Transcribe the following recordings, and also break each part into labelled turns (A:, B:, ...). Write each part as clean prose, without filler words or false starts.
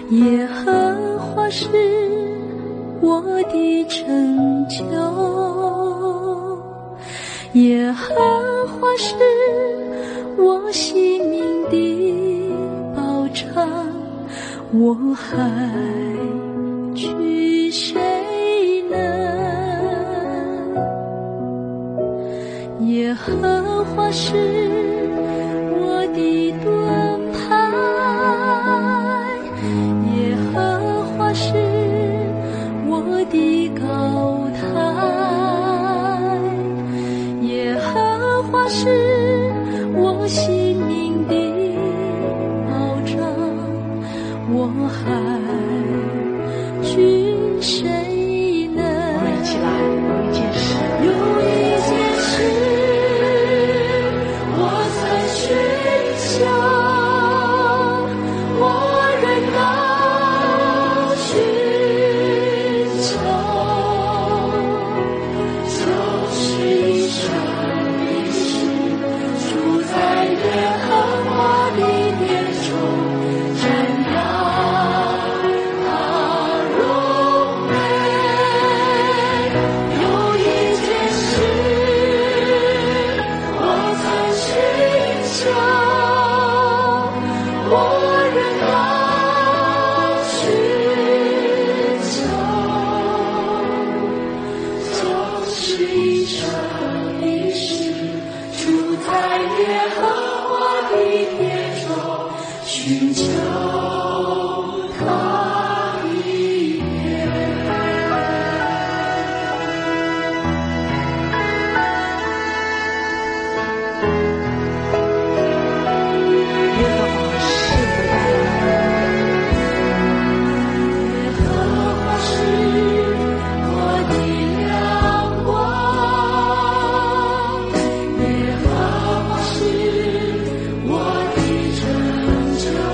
A: 耶和华是我的拯救，耶和华是我性命的保障，我还惧谁呢？耶和华是我的盾牌，耶和华是我的高台，耶和华是我性命的保障，我还惧谁呢？
B: 我们一起来，有一件事，
A: 有一件事我曾寻求，我仍要寻求，就是一生一世住在耶和华的殿中，瞻仰他荣美。有一件事我曾寻求，我仍要寻求，就是一生一世住在耶和华的殿中，寻求他的面。
B: 耶和华是我的
A: 耶和华是我的亮光，耶和华是我的拯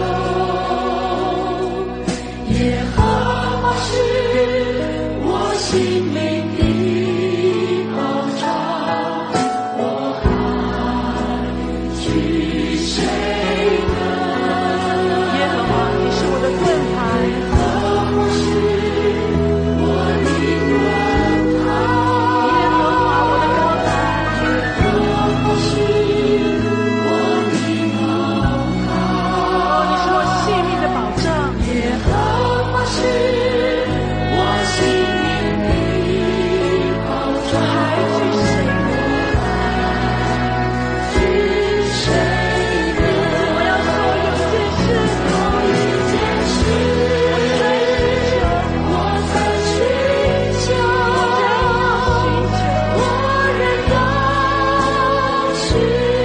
A: 救，耶和华是我性命的保障，我还惧谁呢？
B: 耶和华，你是我的盾牌，
A: 耶和华是我的盾牌，
B: 耶和华我的高台，
A: 耶和华是我的高台，
B: 你是我性命的保障，
A: 耶和华是我性命的保障，
B: 还惧谁呢？
A: 惧谁呢？
B: 我要说有件事，
A: 有一件事我曾寻求，我仍要寻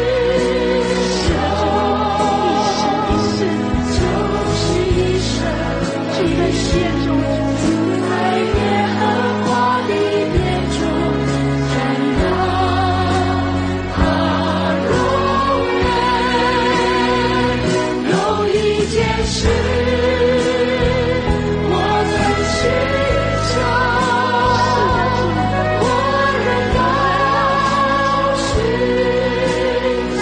A: 求，就是一生一世住在耶和华的殿中，瞻仰他荣美。有一件事我曾寻求，我仍要寻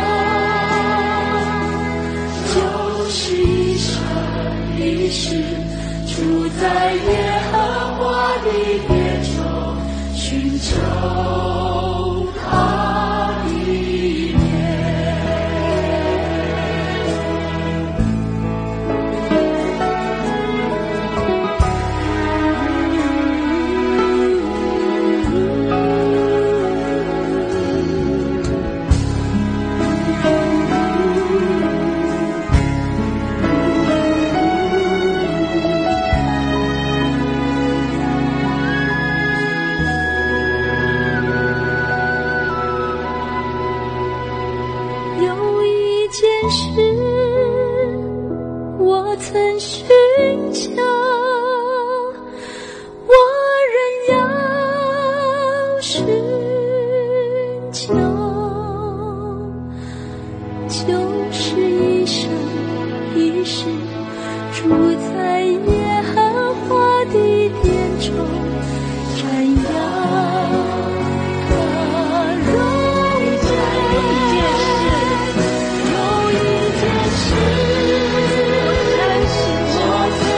A: 求，就是一生一世住在耶和华的殿中，寻求他的面。有一件事我曾寻求，我仍要寻求，就是一生一世住在耶和华的殿中，瞻仰他荣美。有一件事我曾